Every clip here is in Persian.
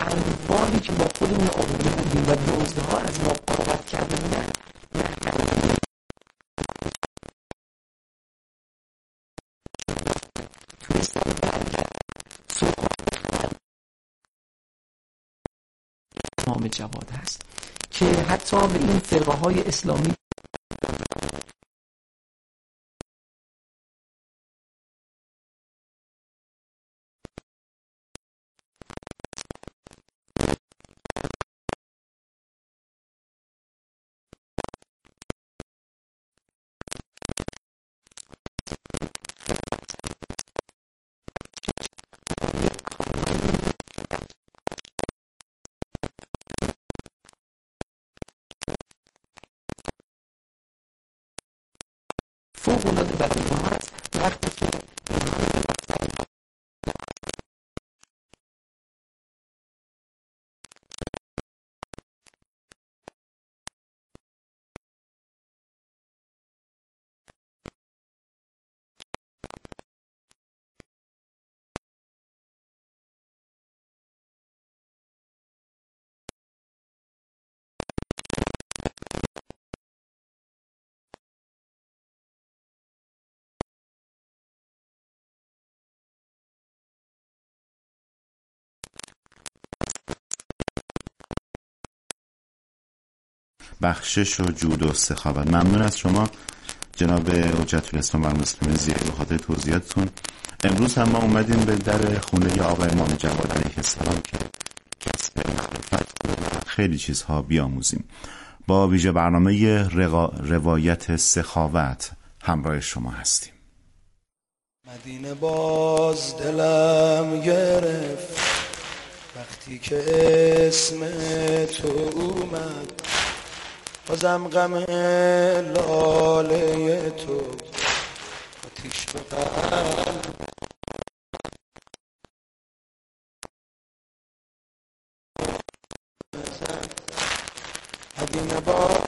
انباری که با خودمون آورده بودیم و دزدها از ما قارت کرده بودن تونستن برگرد امام جواد هست که حتی به این فرقه های اسلامی فوق العاده برای ما هست وقتی که بخشش و جود و سخاوت. ممنون از شما جناب حجت الاسلام و المسلمین زیاد به خاطر توضیحاتتون. امروز هم ما اومدیم به در خونه آقای امام جواد علیه السلام که کسب معرفت کنیم و خیلی چیزها بیاموزیم. با ویژه برنامه روایت سخاوت همراه شما هستیم. مدینه باز دلم گرفت وقتی که اسم تو اومد، بازم غم لاله تو آتیش به قلب بزن. مدینه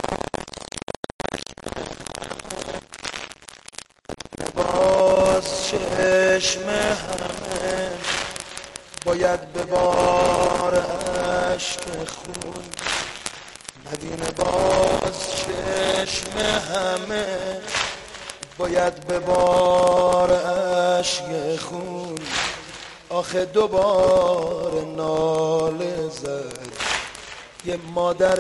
باز چشم همه باید ببار عشق خون. مدینه باز چشم همه باید ببار عشق خون. آخه دوباره ناله زد یه مادر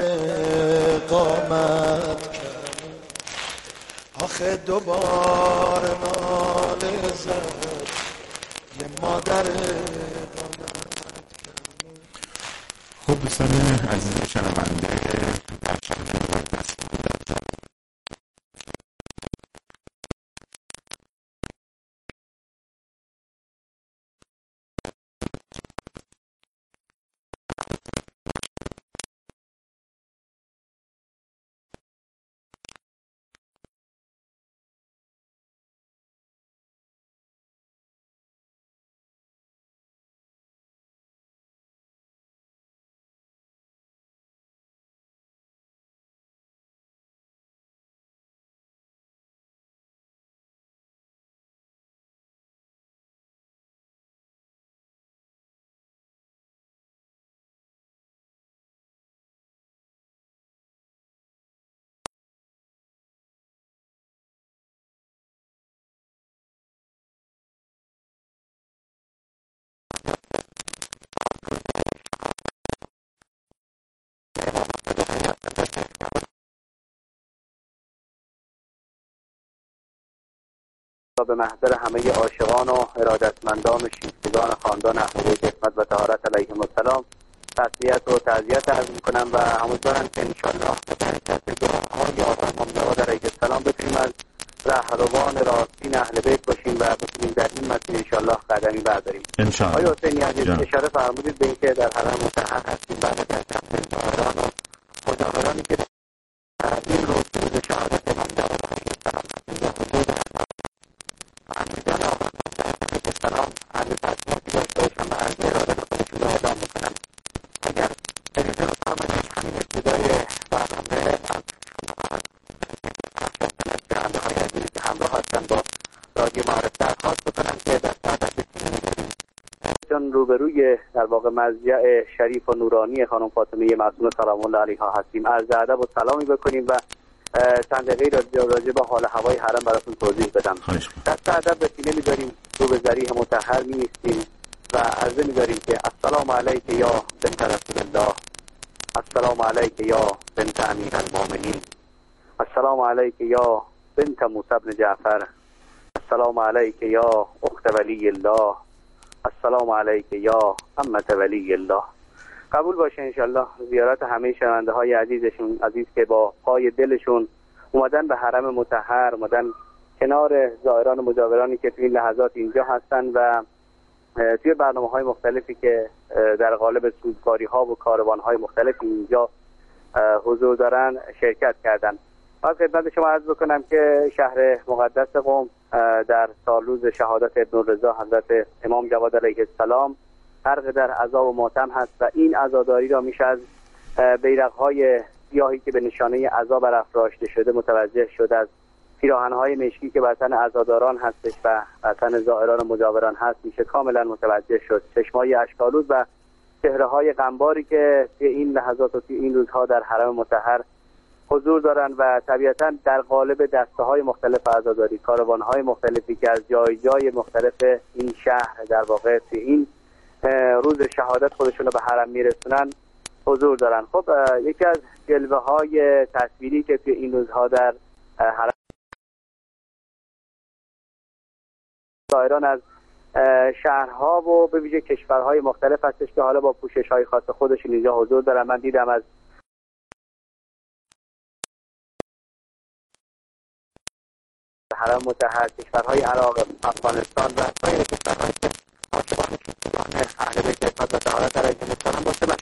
قامت کرد. آخه دوباره ناله زد یه مادر قامت کرد. خب دوستان عزیز شنونده به محضر همه عاشقان و ارادتمندان و شیفتگان خاندان احمدی قسمت و طهارت علیهم السلام تسلیت و تعزیت عرض میکنم و امیدوارم که انشاءالله به برکت دعاهای آقای امام جواد علیه السلام بتونیم از رهروان راستین اهل بیت باشیم و بتونیم در این مسیر انشاءالله قدمی برداریم. انشاءالله. آقای حسینی عزیز اشاره فرمودید به اینکه در حرم مطهر هستیم بعد از تمثیل‌داران و مجاورانی که این روز شهادت امام جواد علیه السلام امیدوارم آقا سلام عرض تصمیماتی داشته باشم و عرض اراده به خودشون رو اعلام بکنم. اگر اجازه بفرمایید همین ابتدای برنامه از شنونده های عزیزی که همراه هستن با رادیو معارف درخواست بکنم که در ساعت چون روبروی در واقع مضجع شریف و نورانی خانم فاطمه معصومه سلام الله علیها هستیم. عرض ادب و سلامی بکنیم و چند دقیقه راجع به حال هوای حرم براتون توضیح بدم. دست ادب به سینه می‌ذاریم، رو به ذریح مطهر می‌ایستیم و عرضه می‌داریم که السلام علیک یا بنت رسول الله، السلام علیک یا بنت امیر المؤمنین، السلام علیک یا بنت موسی بن جعفر، السلام علیک یا اخت ولی الله، السلام علیک یا عمت ولی الله. قبول باشه انشالله زیارت همه شنونده های عزیز که با پای دلشون اومدن به حرم مطهر، اومدن کنار زائران و مجاورانی که توی این لحظات اینجا هستن و توی برنامه های مختلفی که در قالب سوگواری ها و کاروان های مختلفی اینجا حضور دارن شرکت کردن. از خدمت شما عرض بکنم که شهر مقدس قم در سالروز شهادت ابن رضا حضرت امام جواد علیه السلام غرق در عزا و ماتم هست و این عزاداری را میشه از بیرق‌های سیاهی که به نشانه عزا برافراشته شده متوجه شد، از پیراهن‌های مشکی که بر تن عزاداران هستش و بر تن زائران و مجاوران هست میشه کاملا متوجه شد. چشمای اشک‌آلود و چهره‌های غمباری که توی این لحظات و توی این روزها در حرم مطهر حضور دارن و طبیعتاً در قالب دسته‌های مختلف عزاداری، کاروان‌های مختلفی که از جای مختلف این شهر در واقع توی این روز شهادت خودشون رو به حرم میرسونن حضور دارن. خب یکی از جلوه‌های تصویری که توی این روزها در حرم زائران از شهرها و به ویژه کشورهای مختلف هستش که حالا با پوشش‌های خاص خودشون اینجا حضور دارن. من دیدم از حرم مطهر کشورهای عراق، افغانستان و سایر کشورهایی که عاشقان اهل بیت اسمت و طهارت علیهم السلام باشه و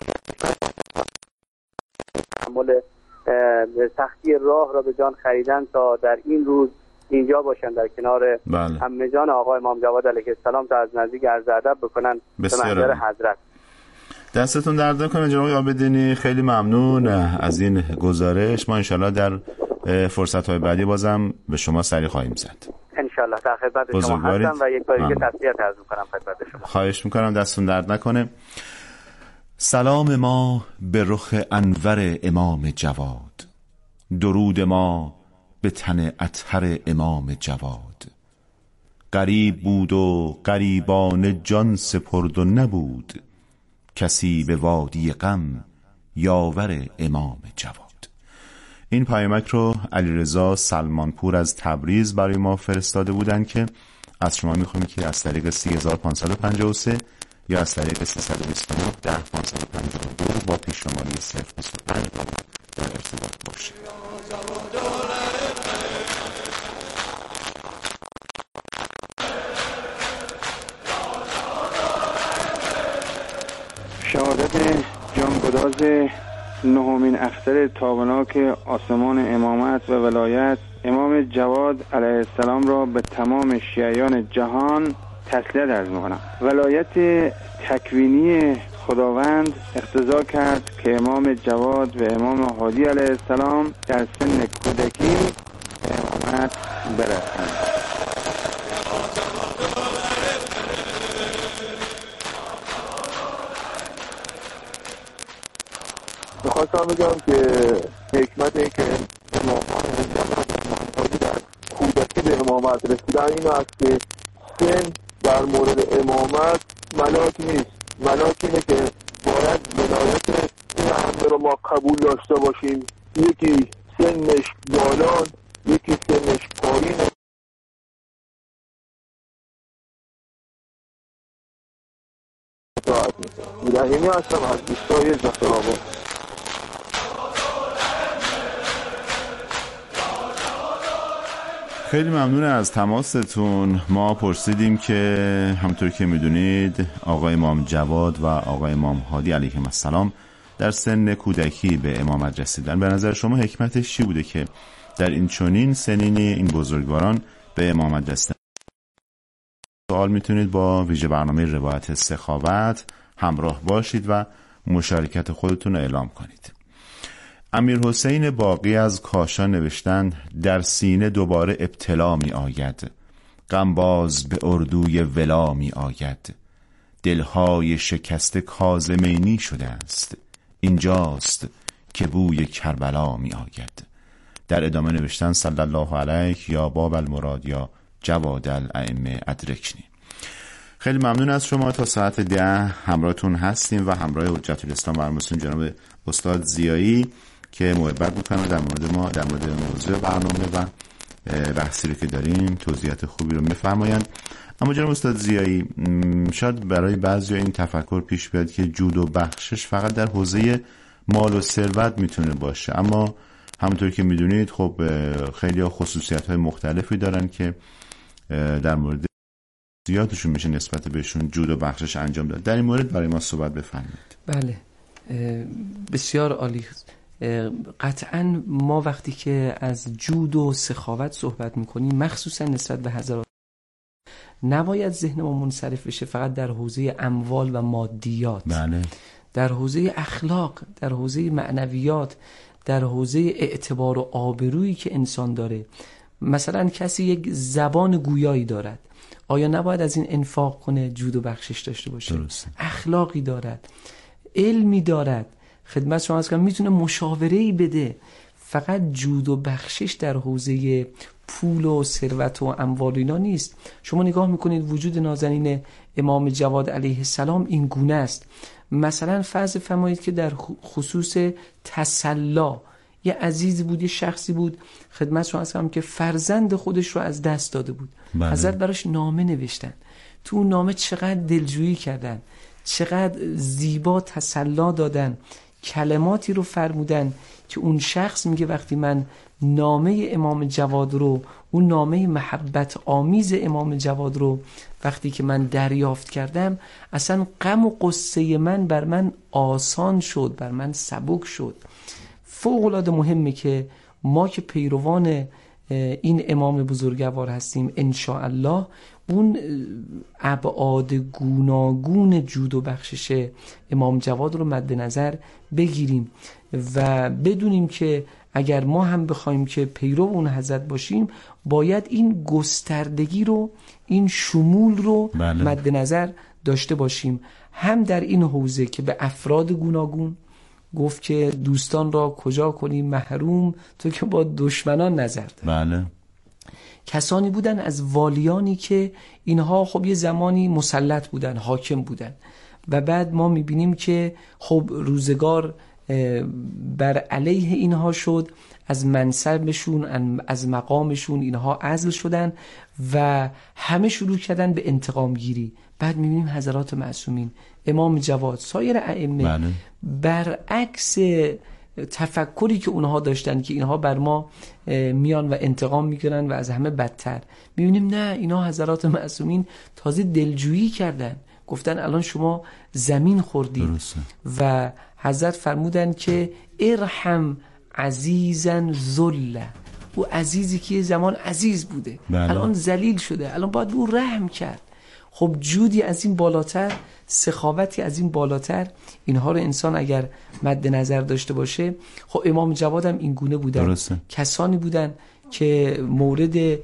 تحمل سختی راه را به جان خریدن تا در این روز اینجا باشن در کنار عمه جان آقا امام جواد علیه السلام تا از نزدیک عرض ادب بکنن به محضر حضرت. دستتون درد نکنه جناب عابدینی، خیلی ممنون از این گزارش. ما انشالله در فرصت‌های بعدی بازم به شما سری خواهیم زد. انشالله در خدمت شما هستم و یک بار دیگه تسلیت عرض می‌کنم خدمت شما. خواهش می‌کنم، دستتون درد نکنه. سلام ما به رخ انور امام جواد، درود ما به تن اطهر امام جواد. غریب بود و غریبان جان سپرد و نبود، کسی به وادی غم یاور امام جواد. این پیامک رو علیرضا سلمانپور از تبریز برای ما فرستاده بودن که از شما میخوام که از طریق 3553 یا از طریق 329 10552 با پیش شماره 025 در ارتباط باشید. شهادت جانگداز نهمین اختر تابناک آسمان امامت و ولایت امام جواد علیه السلام را به تمام شیعیان جهان تسلیت عرض می‌کنم. ولایت تکوینی خداوند اقتضا کرد که امام جواد و امام هادی علیه السلام در سن کودکی به امامت برسند. میخواستم بگم که حکمت این که امامان در کودکی به امامت رسیدن این است که سن در مورد امامت ملاک نیست. ملاک اینه که باید ولایت این همه رو ما قبول داشته باشیم، یکی سنش بالان یکی سنش پایین. رحیمی هستم از دوستای جسرآباد. خیلی ممنون از تماستون. ما پرسیدیم که همونطور که میدونید آقای امام جواد و آقای امام هادی علیهم السلام در سن کودکی به امامت رسیدن. به نظر شما حکمتش چی بوده که در این چنین سنینی این بزرگواران به امامت رسیدن؟ سوال میتونید با ویژه برنامه روایت سخاوت همراه باشید و مشارکت خودتون رو اعلام کنید. امیر حسین باقی از کاشان نوشتند در سینه دوباره ابتلا می آید، غمباز به اردوی ولا می آید، دلهای شکسته کاظمینی شده است. اینجاست که بوی کربلا می آید. در ادامه نوشتن صلی الله علیک یا باب المراد یا جواد الائمه ادرکنی. خیلی ممنون از شما. تا ساعت 10 همراهتون هستیم و همراه حجت الاسلام و المسلمین جناب استاد ضیایی که محبت می‌کنن در مورد ما، در مورد موضوع برنامه و بحثی که داریم توضیحات خوبی رو می‌فرمایند. اما جناب استاد ضیایی، شاید برای بعضی این تفکر پیش بیاد که جود و بخشش فقط در حوزه مال و ثروت میتونه باشه، اما همونطور که میدونید خب خیلی خصوصیت‌های مختلفی دارن که در مورد زیادشون میشه نسبت بهشون جود و بخشش انجام داد. در این مورد برای ما صحبت بفرمایید. بله، بسیار عالی. قطعا ما وقتی که از جود و سخاوت صحبت میکنیم، مخصوصا نسبت به حضرات، نباید ذهن ما منصرف بشه فقط در حوزه اموال و مادیات. بله. در حوزه اخلاق، در حوزه معنویات، در حوزه اعتبار و آبرویی که انسان داره. مثلا کسی یک زبان گویایی دارد، آیا نباید از این انفاق کنه، جود و بخشش داشته باشه؟ درسته. اخلاقی دارد، علمی دارد، خدمت شما از کنم میتونه مشاوره‌ای بده. فقط جود و بخشش در حوزه پول و ثروت و اموال اینا نیست. شما نگاه میکنید وجود نازنین امام جواد علیه السلام این گونه است. مثلا فرض فرمایید که در خصوص تسلا یه عزیزی بود، یه شخصی بود، خدمت شما هستم که فرزند خودش رو از دست داده بود. بله. حضرت براش نامه نوشتن. تو اون نامه چقدر دلجویی کردن، چقدر زیبا تسلا دادن، کلماتی رو فرمودن که اون شخص میگه وقتی من نامه امام جواد رو، اون نامه محبت آمیز امام جواد رو وقتی که من دریافت کردم، اصلا غم و قصه من بر من آسان شد، بر من سبک شد. فوق العاده مهمه که ما که پیروان این امام بزرگوار هستیم ان شاء الله اون ابعاد گوناگون جود و بخشش امام جواد رو مد نظر بگیریم و بدونیم که اگر ما هم بخوایم که پیرو اون حضرت باشیم، باید این گستردگی رو، این شمول رو بله. مد نظر داشته باشیم. هم در این حوزه که به افراد گوناگون گفت که دوستان را کجا کنیم محروم تو که با دشمنان نظر داری. بله. کسانی بودن از والیانی که اینها خب یه زمانی مسلط بودن، حاکم بودن و بعد ما میبینیم که خب روزگار بر علیه اینها شد، از منصبشون، از مقامشون اینها عزل شدن و همه شروع کردن به انتقام گیری. بعد میبینیم حضرات معصومین، امام جواد، سایر ائمه بله. برعکس تفکری که اونها داشتن که اینها بر ما میان و انتقام میگیرن و از همه بدتر، میبینیم نه، اینا حضرات معصومین تازه دلجویی کردن، گفتن الان شما زمین خوردید. درسته. و حضرت فرمودن که ارحم عزیزا ذل، او عزیزی که زمان عزیز بوده بله. الان ذلیل شده، الان باید او رحم کرد. خب جودی از این بالاتر، سخاوتی از این بالاتر، اینها رو انسان اگر مد نظر داشته باشه. خب امام جواد هم این گونه بودن. درسته. کسانی بودن که مورد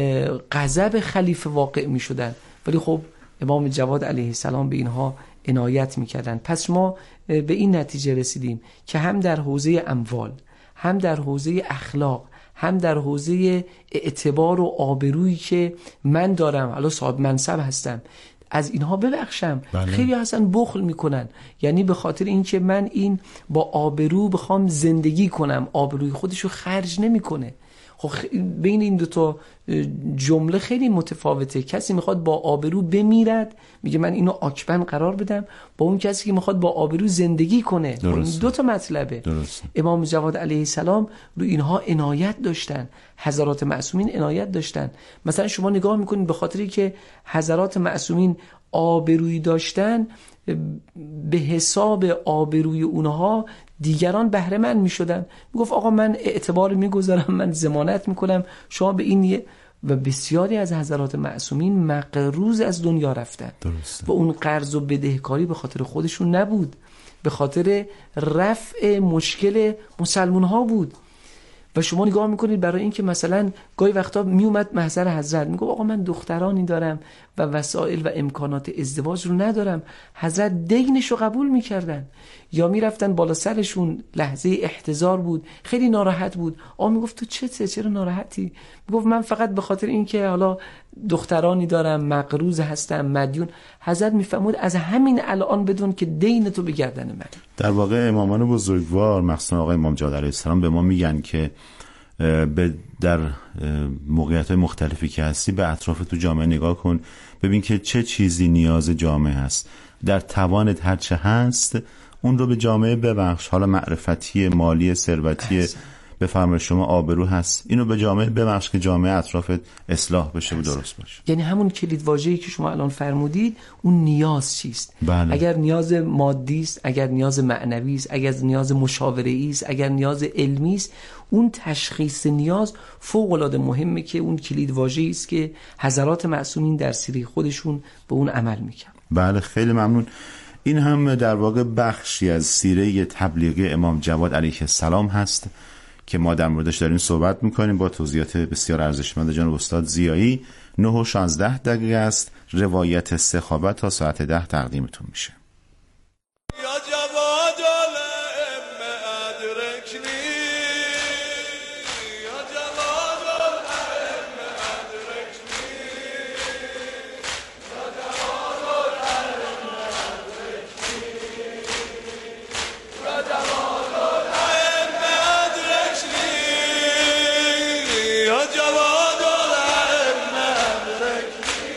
غضب خلیفه واقع می شدن، ولی خب امام جواد علیه السلام به اینها عنایت می کردن. پس ما به این نتیجه رسیدیم که هم در حوزه اموال، هم در حوزه اخلاق، هم در حوزه اعتبار و آبرویی که من دارم، حالا صاحب منصب هستم، از اینها ببخشم. بله. خیلی اصلا بخل میکنن، یعنی به خاطر اینکه من این با آبرو بخوام زندگی کنم، آبروی خودشو خرج نمیکنه. خب بین این دو تا جمله خیلی متفاوته. کسی میخواد با آبرو بمیرد، میگه من اینو آکبن قرار بدم، با اون کسی که میخواد با آبرو زندگی کنه. این دو تا مطلبه. درسته. امام جواد علیه السلام رو اینها عنایت داشتن، حضرات معصومین عنایت داشتن. مثلا شما نگاه میکنید به خاطری که حضرات معصومین آبرویی داشتن، به حساب آبروی اونها دیگران بهره مند میشدن. میگفت آقا من اعتبار میگذارم، من ضمانت میکنم، شما به این. و بسیاری از حضرات معصومین مقروض از دنیا رفتن. درسته. و اون قرض و بدهکاری به خاطر خودشون نبود، به خاطر رفع مشکل مسلمان ها بود. و شما نگاه میکنید برای اینکه مثلا گاهی وقتا میومد محضر حضرت میگه آقا من دخترانی دارم و وسایل و امکانات ازدواج رو ندارم، حضرت دینش رو قبول میکردن. یا میرفتن بالا سرشون، لحظه احتضار بود، خیلی ناراحت بود، آقا میگفت تو چرا ناراحتی؟ میگفت من فقط به خاطر اینکه حالا دخترانی دارم، مقروض هستم، مدیون. حضرت میفهمود از همین الان بدون که دین تو به گردن من. در واقع امامان بزرگوار مخصوصا آقای امام جواد علیه السلام به ما میگن که در موقعیت‌های مختلفی که هستی به اطراف تو جامعه نگاه کن، ببین که چه چیزی نیاز جامعه هست، در توانت هر چه هست اون رو به جامعه ببخش. حالا معرفتی، مالی، ثروتی، بفرمایید شما آبرو هست، اینو به جامعه ببخش که جامعه اطرافت اصلاح بشه و درست باشه. یعنی همون کلید واژه‌ای که شما الان فرمودید، اون نیاز چیست؟ بله. اگر نیاز مادی است، اگر نیاز معنوی است، اگر نیاز مشاوره‌ای است، اگر نیاز علمی است، اون تشخیص نیاز فوق‌العاده مهمه که اون کلید واژه‌ای است که حضرات معصومین در سیره خودشون به اون عمل میکنن. بله خیلی ممنون. این هم در واقع بخشی از سیره تبلیغی امام جواد علیه السلام هست که ما در موردش داریم صحبت میکنیم با توضیحات بسیار ارزشمند جناب استاد ضیایی. 9:16 است. روایت سخاوت تا ساعت 10 تقدیمتون میشه. یا جواد الام ادرکنی، یا جواد الام ادرکنی، یا جواد الام ادرکنی، یا جواد الام ادرکنی، یا جواد الام ادرکنی.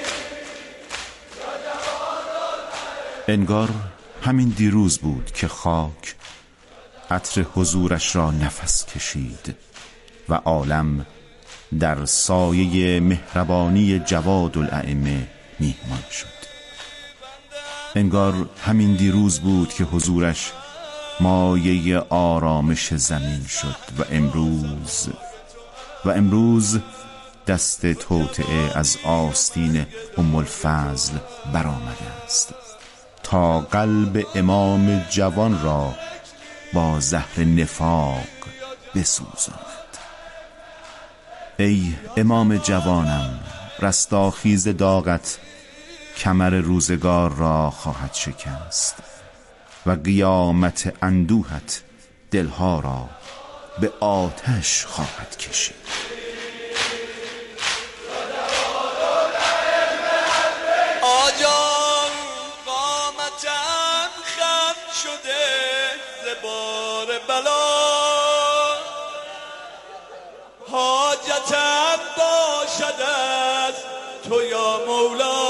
انگار همین دیروز بود که خاک عطر حضورش را نفس کشید و عالم در سایه مهربانی جواد الائمه میهمان شد. انگار همین دیروز بود که حضورش مایه آرامش زمین شد و امروز دست توطئه از آستین ام الفضل برآمده است تا قلب امام جوان را با زهر نفاق بسوزاند. ای امام جوانم، رستاخیز داغت کمر روزگار را خواهد شکست و قیامت اندوهت دلها را به آتش خواهد کشید. آجان قامتم خم شده زبار بلا، حاجتم باشد از تو یا مولا،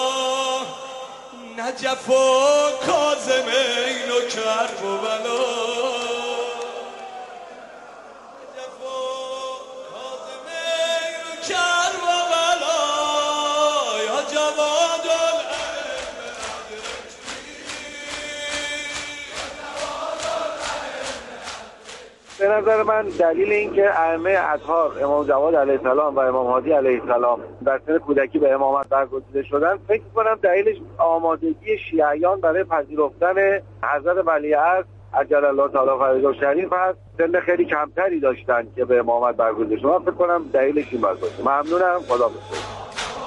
نجف و کاظمین و کرب و بلا، نجف و کاظمین و کرب و بلا، یا جواد به نظر من دلیل این که ائمه اطهار امام جواد علیه السلام و امام هادی علیه السلام در سن کودکی به امامت برگزیده شدن، فکر کنم دلیلش آمادگی شیعیان برای پذیرفتن حضرت ولیعصر عجل الله تعالی فرجه شریف هست. سن خیلی کمتری داشتن که به امامت برگزیده شدن. فکر کنم دلیلش این باشه. ممنونم. خدا بخیر.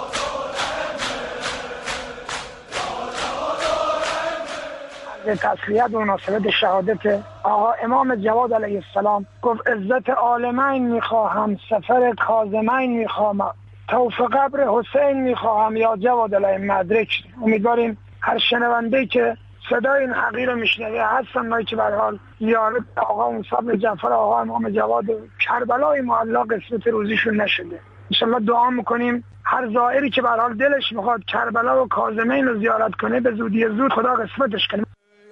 تسلیت و مناسبت شهادت آقا امام جواد علیه السلام گفت عزت عالمین میخواهم، سفر کاظمین میخواهم، توف قبر حسین میخواهم یا جواد علیه مدرک. امیدواریم هر شنونده که صدای این حقیر رو میشنوه هستن نایی که برحال زیارت آقا موسی بن جعفر آقا امام جواد کربلای معلا قسمت روزیشون نشده. انشالله دعا میکنیم هر زائری که برحال دلش میخواد کربلا و کاظمین رو زیارت کنه به زودی زود خدا قسمتش کنه.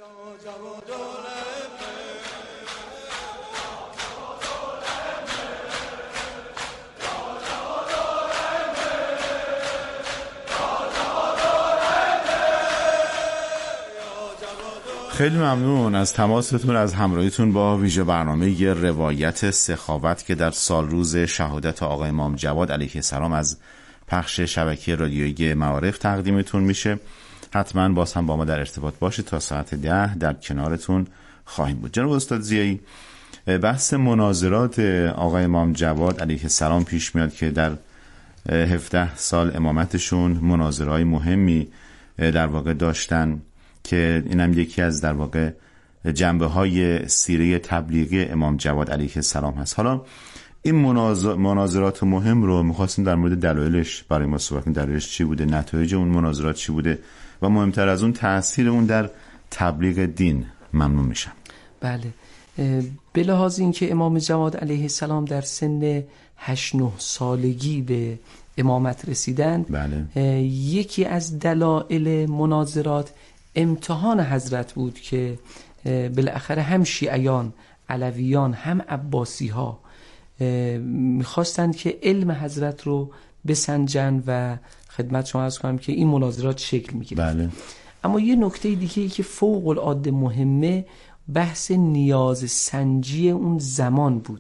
خیلی ممنون از تماستون، از همراهیتون با ویژه برنامه روایت سخاوت که در سال روز شهادت آقا امام جواد علیه السلام از پخش شبکه رادیویی معارف تقدیمتون میشه. حتما باز هم با ما در ارتباط باشید. تا ساعت 10 در کنارتون خواهیم بود. جناب استاد ضیایی، بحث مناظرات آقای امام جواد علیه السلام پیش میاد که در 17 سال امامتشون مناظرهای مهمی در واقع داشتن که اینم یکی از در واقع جنبه های سیره تبلیغی امام جواد علیه السلام هست. حالا این مناظرات مهم رو میخواستیم در مورد دلایلش برای ما صحبت کنیم، دلایلش چی بوده، نتایج اون مناظرات چی بوده و مهمتر از اون تأثیر اون در تبلیغ دین. ممنون میشم. بله، به لحاظ اینکه امام جواد علیه السلام در سن 8-9 سالگی به امامت رسیدند، بله. یکی از دلایل مناظرات امتحان حضرت بود که بالاخره هم شیعیان، علویان، هم عباسی ها میخواستند که علم حضرت رو بسنجن و خدمت شما عرض کنم که این مناظرات شکل میگیره. بله. اما یه نکته دیگه ای که فوق العاده مهمه، بحث نیاز سنجی اون زمان بود.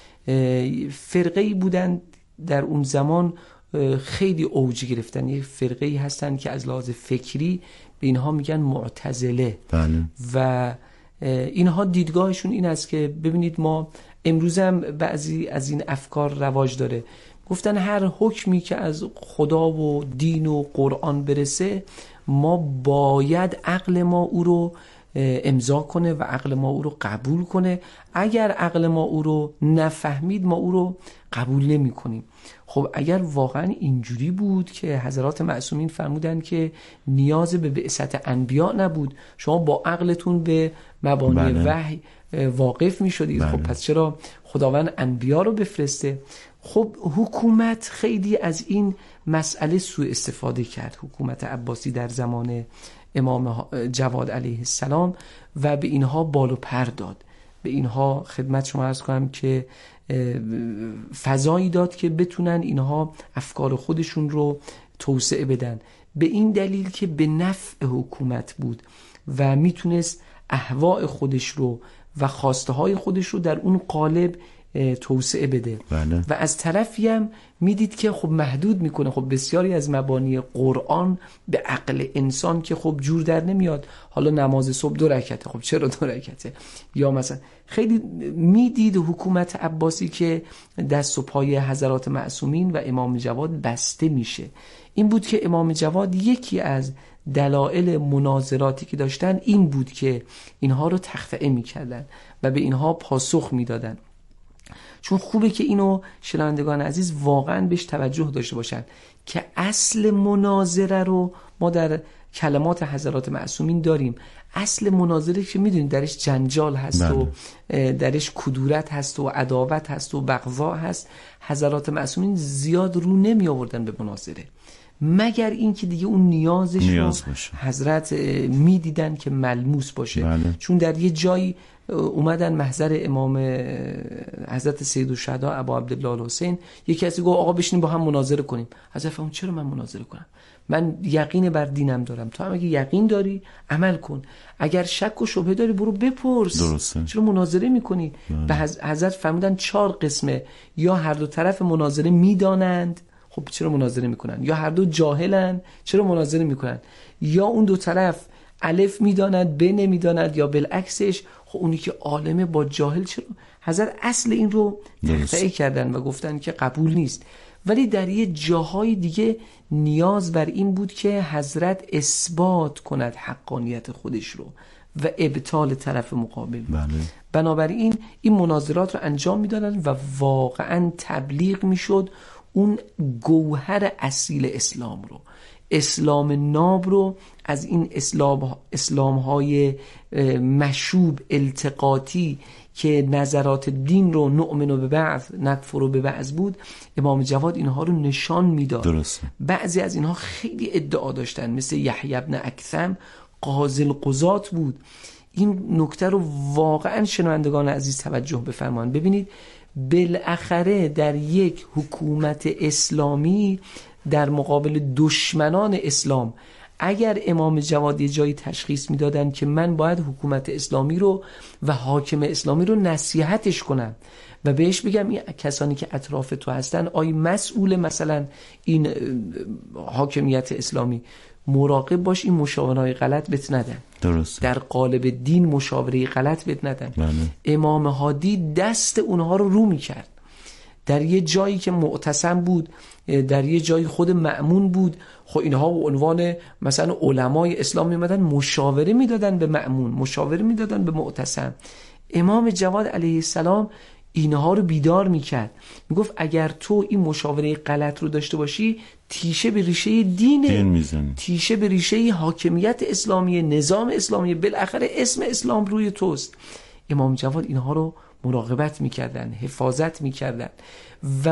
فرقه‌ای بودن در اون زمان خیلی اوج گرفتن. یه فرقه‌ای هستن که از لحاظ فکری به اینها میگن معتزله. بله. و اینها دیدگاهشون این است که ببینید ما امروز هم بعضی از این افکار رواج داره، گفتن هر حکمی که از خدا و دین و قرآن برسه ما باید عقل ما او رو امضا کنه و عقل ما او رو قبول کنه. اگر عقل ما او رو نفهمید ما او رو قبول نمی کنیم. خب اگر واقعا اینجوری بود که حضرات معصومین فرمودن که نیاز به بعثت انبیا نبود، شما با عقلتون به مبانی بله. وحی واقف می شدید، بله. خب پس چرا خداوند انبیا رو بفرسته؟ خب حکومت خیلی از این مسئله سوء استفاده کرد، حکومت عباسی در زمان امام جواد علیه السلام، و به اینها بال و پر داد، به اینها خدمت شما عرض کنم که فضایی داد که بتونن اینها افکار خودشون رو توسعه بدن، به این دلیل که به نفع حکومت بود و میتونست اهواء خودش رو و خواسته های خودش رو در اون قالب توسعه بده. بله. و از طرفی هم میدید که خب محدود میکنه. خب بسیاری از مبانی قرآن به عقل انسان که خب جور در نمیاد. حالا نماز صبح 2 رکعته، خب چرا 2 رکعته؟ یا مثلا خیلی میدید حکومت عباسی که دست و پای حضرات معصومین و امام جواد بسته میشه. این بود که امام جواد یکی از دلایل مناظراتی که داشتن این بود که اینها رو تخطئه میکردن و به اینها پاسخ میدادن. چون خوبه که اینو شنوندگان عزیز واقعا بهش توجه داشته باشن که اصل مناظره رو ما در کلمات حضرات معصومین داریم. اصل مناظره که میدونید درش جنجال هست بله. و درش کدورت هست و عداوت هست و بغضا هست. حضرات معصومین زیاد رو نمی آوردن به مناظره، مگر این که دیگه اون نیازش رو حضرت میدیدن که ملموس باشه. بله. چون در یه جایی اومدن محضر امام حضرت سید الشهدا ابا عبدالله الحسین، یکی کسی گفت آقا بشینیم با هم مناظره کنیم. حضرت فرمود چرا من مناظره کنم؟ من یقین بر دینم دارم، تو هم اگه یقین داری عمل کن، اگر شک و شبهه داری برو بپرس. درسته. چرا مناظره میکنی؟ به حضرت فرمودن 4 قسمه، یا هر دو طرف مناظره میدانند، خب چرا مناظره میکنن؟ یا هر دو جاهلن، چرا مناظره میکنن؟ یا اون دو طرف الف میداند ب نمیداند، یا بالعکسش. خب اونی که عالمه با جاهل چرا؟ حضرت اصل این رو تقطیع کردن و گفتن که قبول نیست. ولی در یه جاهای دیگه نیاز بر این بود که حضرت اثبات کند حقانیت خودش رو و ابطال طرف مقابل. بله. بنابراین این مناظرات رو انجام میدادن و واقعا تبلیغ میشد اون گوهر اصیل اسلام رو، اسلام ناب رو از این اسلام‌های مشوب التقاطی که نظرات دین رو نؤمن به بعض نکفر به بعض بود. امام جواد اینها رو نشان میداد. درسته. بعضی از اینها خیلی ادعا داشتن، مثل یحیی بن اکثم قاضی القضات بود. این نکته رو واقعا شنوندگان عزیز توجه بفرمایید. ببینید بالاخره در یک حکومت اسلامی در مقابل دشمنان اسلام، اگر امام جواد یه جایی تشخیص میدادن که من باید حکومت اسلامی رو و حاکم اسلامی رو نصیحتش کنم و بهش بگم این کسانی که اطراف تو هستن آیا مسئول مثلا این حاکمیت اسلامی، مراقب باش این مشاورهای غلط بهت ندن. درست. در قالب دین مشاوره غلط بهت ندن. بله. امام هادی دست اونها رو میکرد. در یه جایی که معتصم بود، در یه جایی خود مأمون بود، خب اینها به عنوان مثلا علمای اسلام میمدن مشاوره میدادن به مأمون، مشاوره میدادن به معتصم. امام جواد علیه السلام اینها رو بیدار میکرد، میگفت اگر تو این مشاوره غلط رو داشته باشی تیشه به ریشه دین میزنی، تیشه به ریشه حاکمیت اسلامی، نظام اسلامی، بالاخره اسم اسلام روی توست. امام جواد اینها رو مراقبت میکردن، حفاظت میکردن. و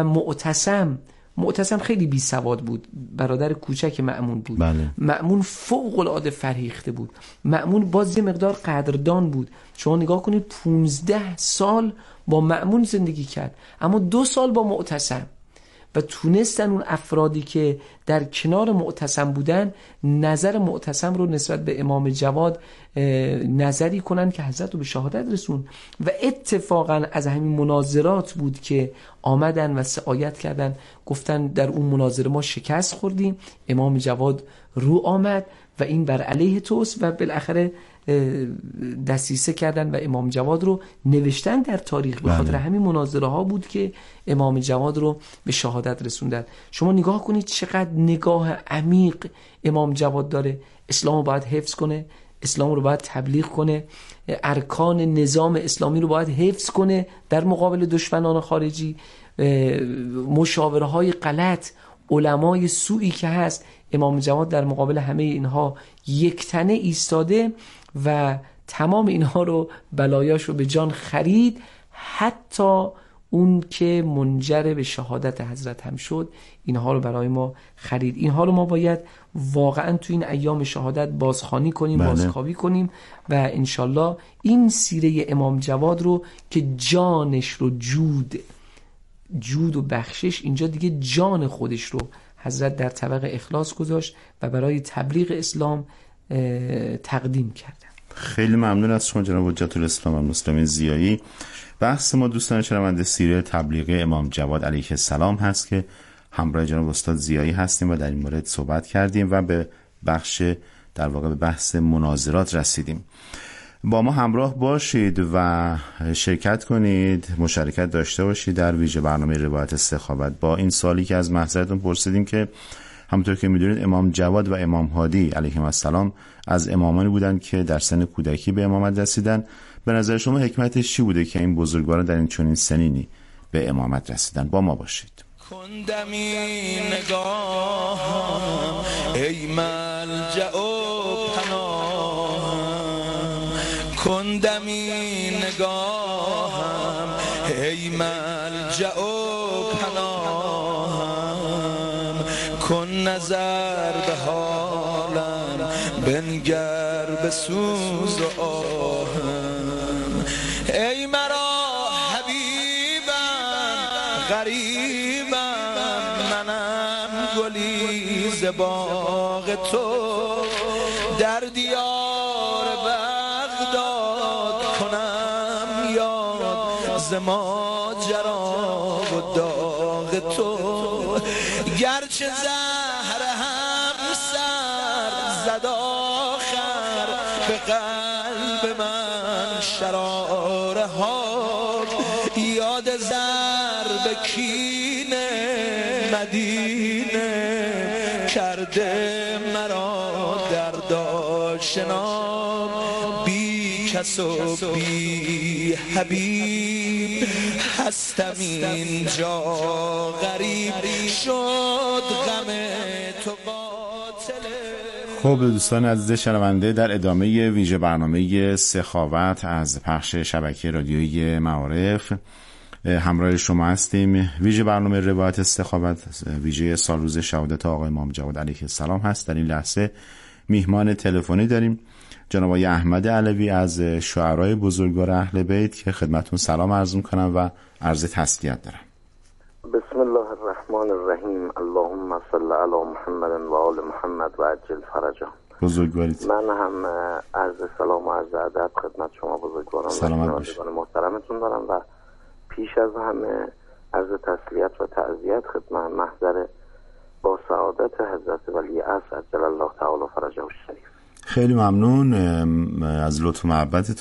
معتصم خیلی بی سواد بود، برادر کوچک مأمون بود. بله. مأمون فوق العاده فرهیخته بود. مأمون باز یه مقدار قدردان بود. شما نگاه کنید 15 سال با مأمون زندگی کرد، اما 2 سال با معتصم، و تونستن اون افرادی که در کنار معتصم بودن نظر معتصم رو نسبت به امام جواد نظری کنن که حضرت رو به شهادت رسون. و اتفاقا از همین مناظرات بود که آمدن و سعایت کردن، گفتن در اون مناظره ما شکست خوردیم، امام جواد رو آمد و این بر علیه توست، و بالاخره دسیسه کردن و امام جواد رو نوشتن در تاریخ. به خاطر همین مناظره ها بود که امام جواد رو به شهادت رسوندن. شما نگاه کنید چقدر نگاه عمیق امام جواد داره. اسلام رو باید حفظ کنه، اسلام رو باید تبلیغ کنه، ارکان نظام اسلامی رو باید حفظ کنه در مقابل دشمنان خارجی. مشاوره های غلط، علمای سوئی که هست، امام جواد در مقابل همه اینها یک تنه ایستاده و تمام اینها رو، بلایاش رو به جان خرید، حتی اون که منجر به شهادت حضرت هم شد اینها رو برای ما خرید. اینها رو ما باید واقعا تو این ایام شهادت بازخوانی کنیم، بازکاوی کنیم و انشالله این سیره امام جواد رو که جانش رو جود و بخشش، اینجا دیگه جان خودش رو حضرت در طبق اخلاص گذاشت و برای تبلیغ اسلام تقدیم کردن. خیلی ممنون از شما جناب حجت الاسلام المسلمین زیایی. بحث ما دوستان شنونده سیره تبلیغ امام جواد علیه السلام هست که همراه جناب استاد زیایی هستیم و در این مورد صحبت کردیم و به بخش، در واقع به بحث مناظرات رسیدیم. با ما همراه باشید و شرکت کنید، مشارکت داشته باشید در ویژه برنامه روایت سخاوت. با این سوالی که از محضرتون پرسیدیم که همونطور که میدونید امام جواد و امام هادی علیهم السلام از امامانی بودند که در سن کودکی به امامت رسیدن. به نظر شما حکمتش چی بوده که این بزرگواران در این چنین سنینی به امامت رسیدن؟ با ما باشید. کندمی نگاهم ای ملجأ و پناهم، کندمی نگاهم ای ملجأ و پناهم، کن نظر به حالم بنگر به سوز و آهم، ای مرا حبیبم غریبم منم گلی ز باغ تو، در دیار بغداد کنم یاد ز ماجرا و داغ تو، گرچه زهر هم سر زد آخر به قلب من شراره ها، یاد ضرب کین مدینه کرده مرا درد آشنا، بی کس و بی حبیب هستم اینجا غریب، شد غم تو قاتل. خب دوستان عزیز شنونده، در ادامه ویژه برنامه سخاوت از پخش شبکه رادیویی معارف همراه شما هستیم. ویژه برنامه روایت سخاوت، ویژه سال روز شهادت آقای امام جواد علیه السلام هست. در این لحظه میهمان تلفنی داریم جناب آقای احمد علوی از شعرای بزرگوار اهل بیت که خدمتون سلام عرض میکنم و عرض تسلیت دارم. بسم الله الرحمن الرحیم، اللهم صل علی محمد و آل محمد و عجل فرجهم. بزرگوارید. من هم عرض سلام و عرض ادب خدمت شما بزرگواران و شنوندگان محترمتون دارم و پیش از همه عرض تسلیت و تعزیت خدمت محضر با سعادت حضرت ولی عصر عجل الله تعالی فرجه الشریف. خیلی ممنون از لطف و محبتتون.